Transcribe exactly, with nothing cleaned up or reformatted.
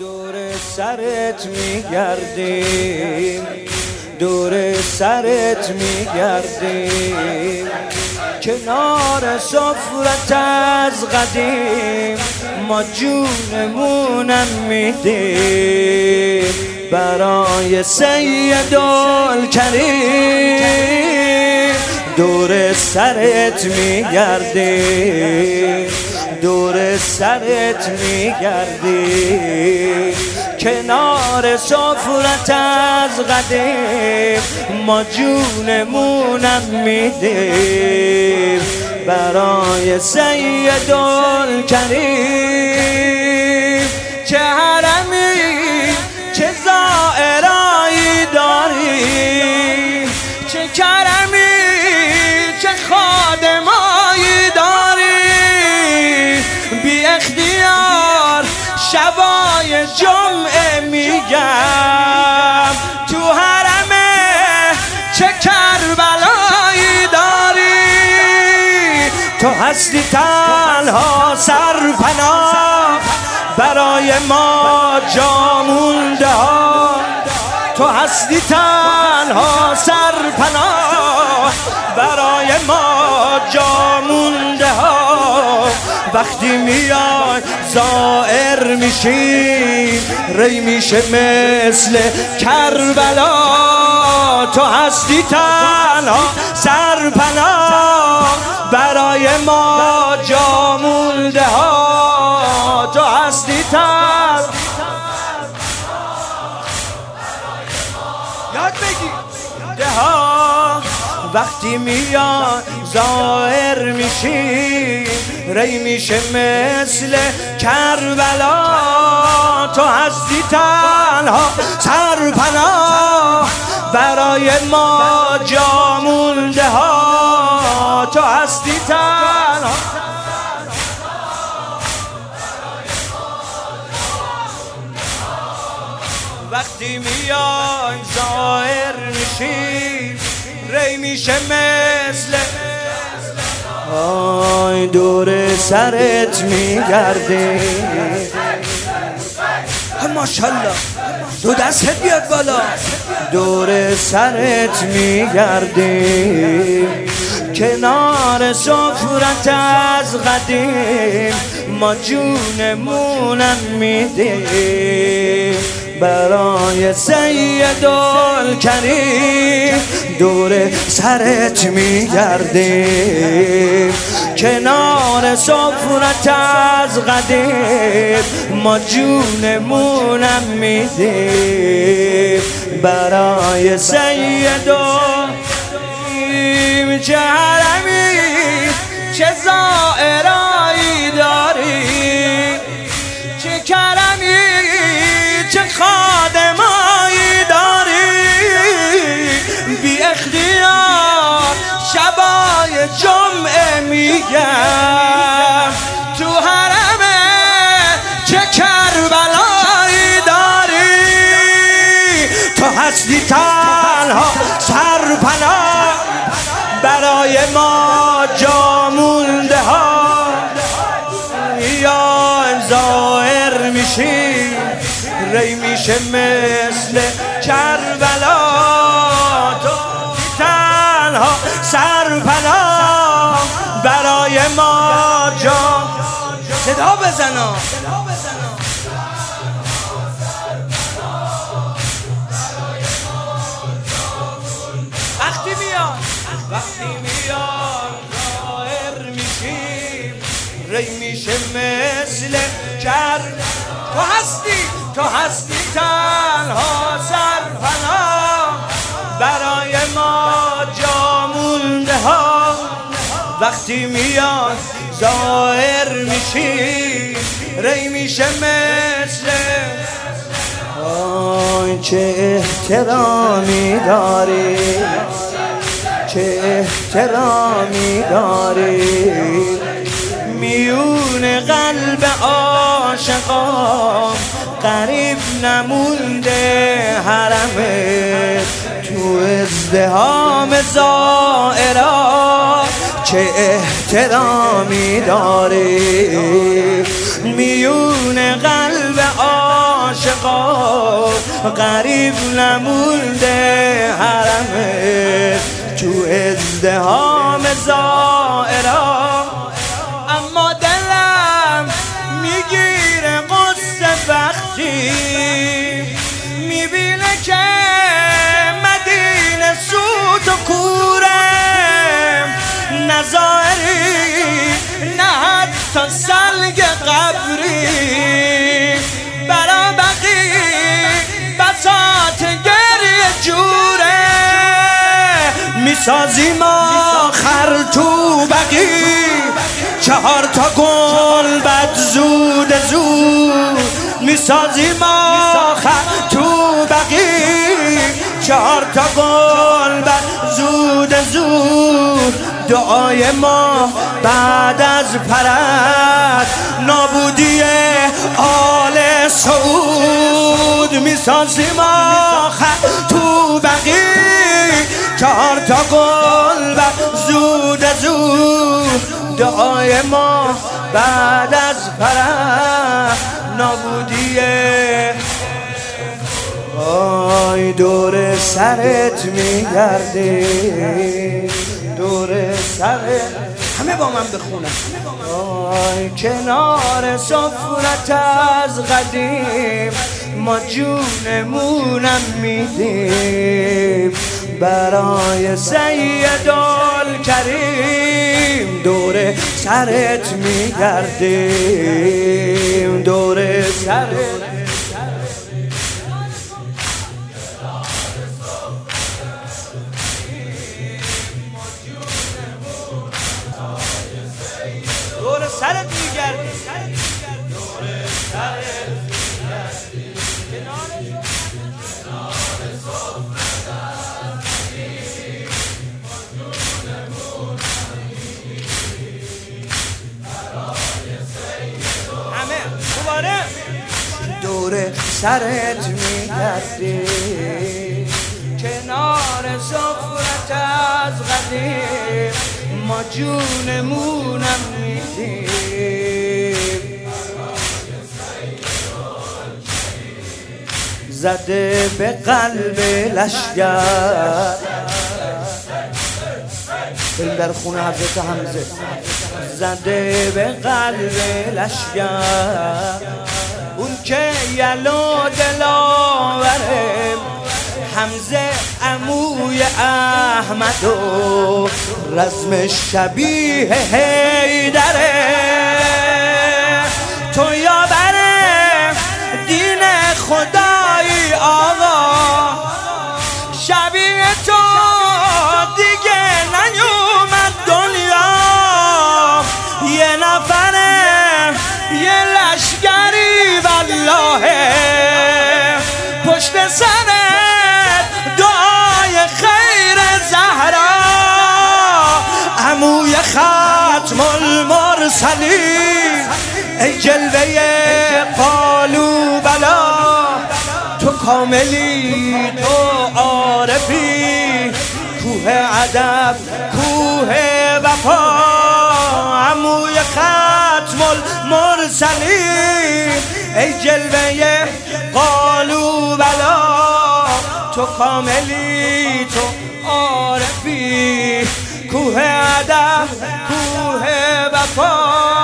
دور سرت میگردیم، دور سرت میگردیم، کنار سفرت از قدیم ما جونمونم میدیم برای سیدالکریم. دور سرت میگردیم، دور سرت میگردیم، کنار سفرت از قدیم ما جونمونم میدیم برای سیدالکریم. چه حرمی چه زائرایی داری، چه کرمی چه خادمایی داری، بی اختیار شبای جمعه میگم تو حرمه چه کربلایی داری. تو هستی تنها سرپناه برای ما جا مونده ها، تو هستی تنها سرپناه برای ما جا مونده ها. وقتی میای زائر میشیم ری میشه مثل کربلا. تو هستی تنها سرپناه برای ما جا مونده ها، تو هستی تنها. یاد بگی ده ها وقتی میان ظاهر میشی ری میشه مثل کربلا. تو هستی تنها سرپناه برای ما جا مونده ها، تو هستی تنها. وقتی میای ظاهر میشی ری میشه مثل آی دور سرت میگرده. ماشالله دو دستت بیاد بالا. دور سرت میگرده کنار سفرت از قدیم ما جونمونم میدیم برای سیدالکریم. دور سرت میگردیم کنار سفرت از قدیم ما جونمونم میدیم برای سیدالکریم. چه حرمی چه زائرایی داری، چه کرمی چه خادمایی داری، بی اختیار شبای جمعه میگم تو حرمه چه کربلایی داری. تو هستی تنها سرپناه برای ما جا مونده ها. یا ظاهر میشی ری میشه مثل کربلا. تو تنها سرپناه برای ما جا. صدا بزنا وقتی میاد وقتی میاد ظاهر میشیم ری میشه مثل کربلا. تو هستی تو هستی تنها سرپناه برای ما جا مونده ها. وقتی میاد ظاهر میشی ری میشه مثل آی چه احترامی داری، چه احترامی داری، میون قلب عاشقان قریب نمونده حرمه. تو ازدحام زائران چه احترامی داری، میون قلب عاشقان غریب نمونده حرمه تو ازدهام زائرا، اما دلم میگیره قصه وقتی میبینه که مدینه سوت و کوره، نظاری نه حتی سلگ قبری، برا بقی بساط گریه جوره، میسازیم آخر تو بقی چهار تا گل بد زود زود، میسازیم آخر تو بقی چهار تا گل بد زود زود، دعای ما بعد از فرج نابودی آل سعود، میسازیم آخر تو بقی چهار تا گل بد زود زود، دعای ما بعد از فرح نابودی. آی دور سرت میگرده، دور سرت، همه با من بخونم. آی کنار سفرت از قدیم ما جونمونم میدیم برای سیدالکریم، دور سرت میگردیم، دور سرت دور سرت میگردیم، دور سرت میگردیم همه دوباره دور سرت میگردیم کنار سفرت از قدیم ما جونمونم میدیم، زده به قلب لشگر بریم در خونه حضرت حمزه، زده به قلب لشگر اون که یلو دلاوره، حمزه عموی احمد و رزم شبیه حیدره، تو یاور دین خدایی آقا، شبیه تو دیگه نیومد دنیا، یه نفره یه لشگری والله پشت سرت دعای خیر زهرا، عموی ختم المرسلین ای جلوه قالو بلا، تو کاملی تو عارفی، کوه ادب کوه وفا، عموی ختم المرسلین ای جلوه قالو بلا، تو کاملی تو عارفی، کوه ادب کوه وفا.